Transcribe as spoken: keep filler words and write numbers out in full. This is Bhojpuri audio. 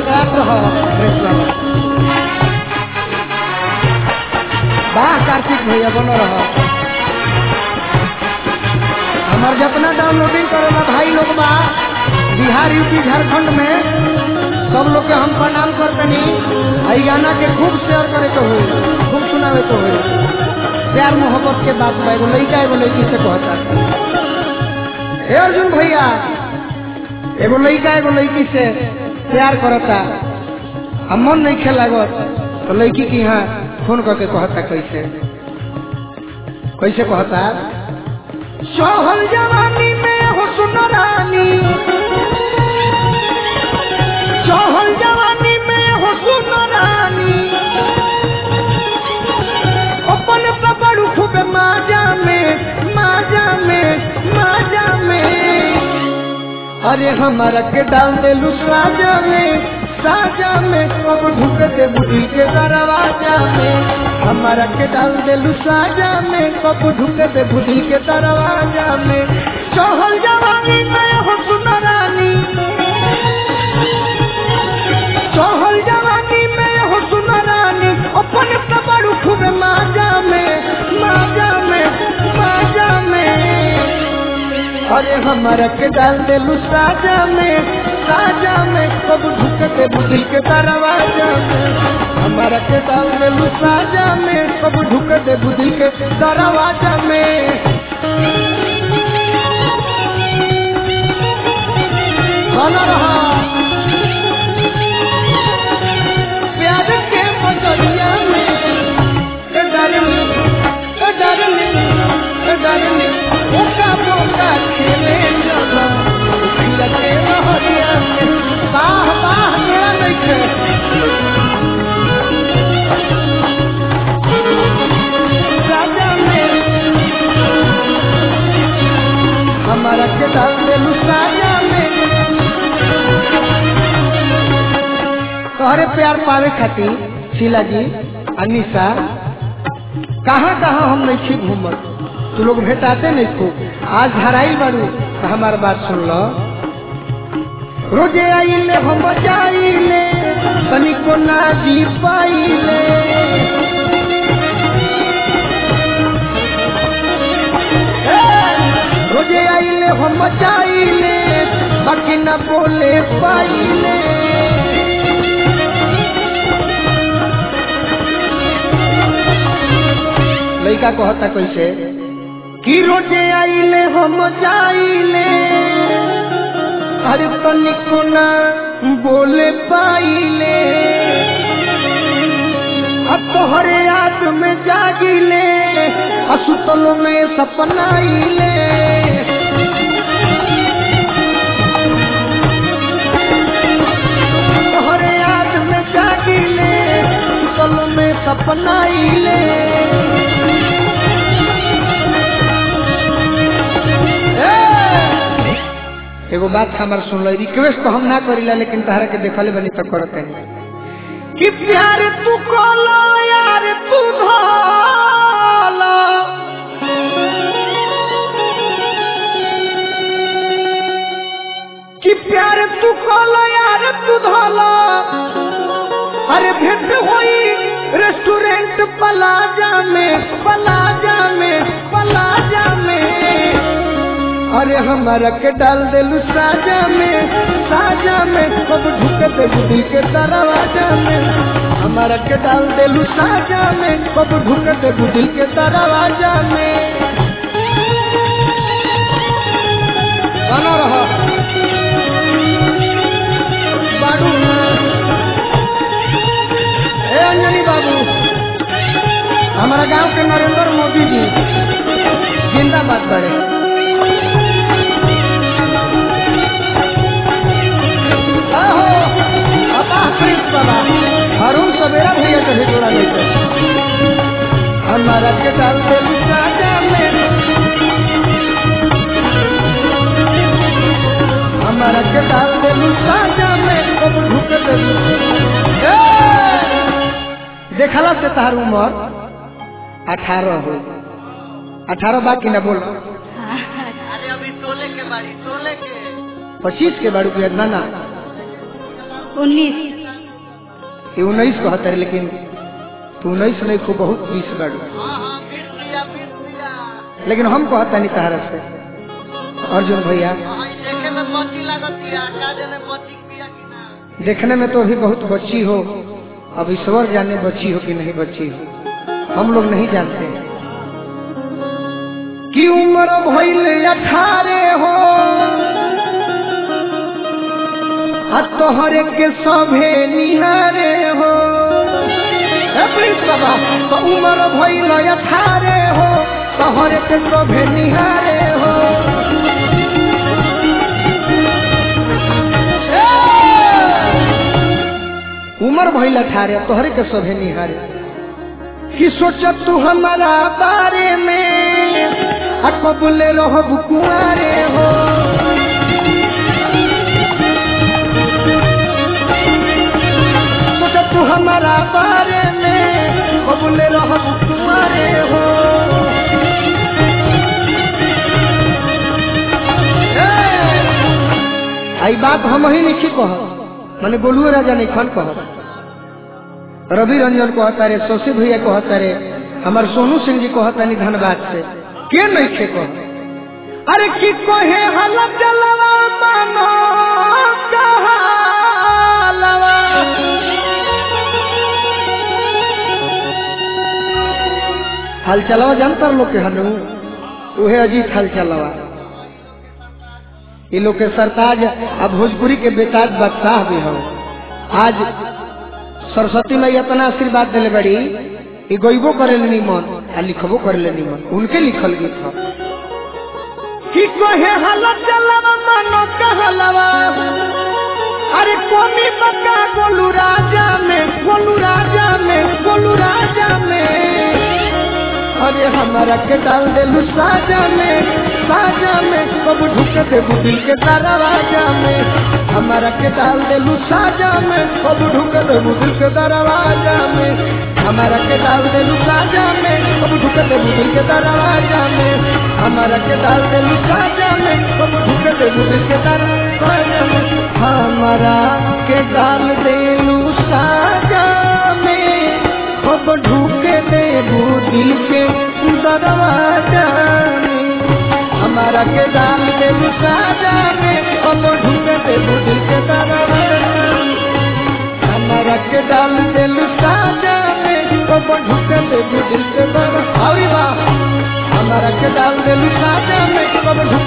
टकरात रहो वाह कार्तिक भैया बनो रहो। हमारे जितना डाउनलोडिंग करेगा भाई लोग बा बिहार यूपी झारखंड में सब लोग के हम प्रणाम करते नहीं। आई गाना के खूब शेयर करे तो हो, खूब सुनावे तो हो। प्यार मोहब्बत के बात बा एगो लड़का एगो लड़की से कहता हे अर्जुन भैया, एगो लड़का एगो लड़की से प्यार करता हम मन नहीं खेल लागत तो लड़की की यहाँ फोन करके कहता कैसे कैसे कहता सोहल जवानी में हो सुनरानी, सोहल जवानी में हो सुनरानी, अपन पकड़ू खूब माजा में माजा में माजा में। अरे हमारा के डाल दे लू साजा में साजा में अब ढुकते बुढ़ी के दरवाजा में। हमारा के डाल दे लू साजा में अब ढुकते बुढ़ी के दरवाजा में। सोहल जवानी में हो सुनरानी, सोहल जवानी में हो सुनरानी, अपन कबड़ू खूब माजा में माजा में माजा में। अरे हमारा के डाल दे लू साजा में साजा में कब ढुकते बुद्धि के दरवाजा में। हमारा के डाल दे लू साजा में कब ढुकते बुद्धि के दरवाजा में। गाना रहा प्यार के बदलिया में डरनी डरनी डरनी ओका बोका खेले चलो लगे रहरिया में। बाह बाह मेरा नहीं राजा में हमारा के डाल दे लू साजा में। तोहरे प्यार पावे खातिर शीला जी अनिशा कहाँ कहाँ हम नहीं छी घूमत, तू लोग भेटाते नहीं खूब। आज हराई बारू तो हमार बात सुन लो। रोजे आइले हम जाइले तनी को ना जी पाइले, रोजे आइले हम जाइले बाकी न बोले पाइले। लड़का कहता कैसे कि रोजे आइले हम जाइले अरे तनिको ना बोले पाइले, अब तोहरे याद में जागिले असुतल में सपनाइले। तोहरे याद में जागिले असुतल में सपनाइले। एगो बात हमार सुन लो, रिक्वेस्ट तो हम ना करीला लेकिन तहरा के देखले बनी तो करते हैं कि प्यार तू कोलो यार तू धोलो, कि प्यार तू कोलो यार तू धोलो। अरे भेंट हुई रेस्टोरेंट प्लाजा में प्लाजा में प्लाजा में। अरे हमारा के डाल दे लू साजा में साजा में कब ढुकते बुद्धि के दरवाजा में। हमारा के डाल दे लू साजा में कब ढुकते बुद्धि के दरवाजा में। गाना रहा बाबू ए अंजनी बाबू, हमारा गांव के नरेंद्र मोदी जी जिंदाबाद बड़े। हरुण सवेरा भैया कभी जोड़ा नहीं कर। हमारा के डाल दे लू साजा में हमारा के डाल दे लू साजा में कब ढुकते देखला से तार उम्र अठारह हो अठारह बाकी न बोलो। अरे अभी सोलह के बारी सोलह के पच्चीस के बारू के ना ना उन्नीस ये उन्नीस कहते हैं, लेकिन तू उन्नीस नहीं खूब बहुत बीस बाड़ू। लेकिन हम कहता नहीं तहरा से अर्जुन भैया, देखने में तो अभी बहुत बच्ची हो, अब ईश्वर जाने बच्ची हो कि नहीं बच्ची हो, हम लोग नहीं जानते हैं। कि उम्र भइल अठारह हो आ तोहरे के सभे निहारे हो, बाबा तो उम्र भइल अठारह हो तोहरे के सभे निहारे हो। उम्र भइल अठारह तोहरे के सभे निहारे, कि सोचत तू हमारा बारे में आ कबूले रहब कुआरे हो। सोचत तू हमारा बारे में कबूले रहब कुआरे हो। आई बात हम ही नहीं कह, माने बोलुए राजा नहीं खन कह, रवि रंजन कहता रे, शशि भैया कहता रे, हमार सोनू सिंह जी कहता नहीं धनबाद से के नहीं खे कह। अरे की कहे हालत जलवा मानो कहालवा, हाल चलावा जानता लोग के हनु उहे अजीत हाल चलावा। ये लोग के सरताज अब भोजपुरी के बेताज बादशाह भी हो। आज सरस्वती माई अपना आशीर्वाद दिले बड़ी, ये गईबो करे निमन आ लिखबो करे निमन, उनके लिखल गीत था। कि कहे हालत जलवा मानो कहलवा, अरे कोनी बका गोलू राजा में, गोलू राजा में, गोलू राजा में। अरे हमारा के डाल दे लू साजा में, साजा में कब ढुक दे दिल के दरवाजा में। हमारा के डाल दे लू साजा में, कब ढुक दे दिल के दरवाजा में। हमारा के डाल दे लू साजा में, कब ढुक दे दिल के दरवाजा में। हमारा के डाल दे लू साजा में, कब ढुक दे दिल के दरवाजा में। हमारा के डाल दे लू साजा में, कब ढुके दे दिल के दरवाजा में। हमारा के डाल दे साजा में, कब ढुके दे दिल के दरवाजा में। हमारा के डाल दे साजा में, कब ढुके दे दिल के दरवाजा। हमारा के डाल दे साजा में, कब